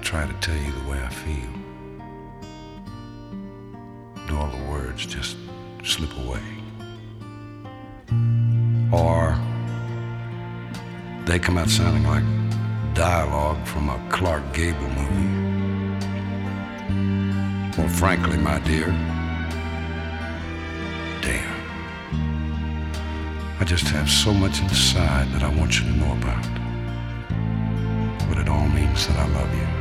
try to tell you the way I feel, do all the words just slip away? Or they come out sounding like dialogue from a Clark Gable movie? Well, frankly, my dear, damn. I just have so much inside that I want you to know about. But it all means that I love you.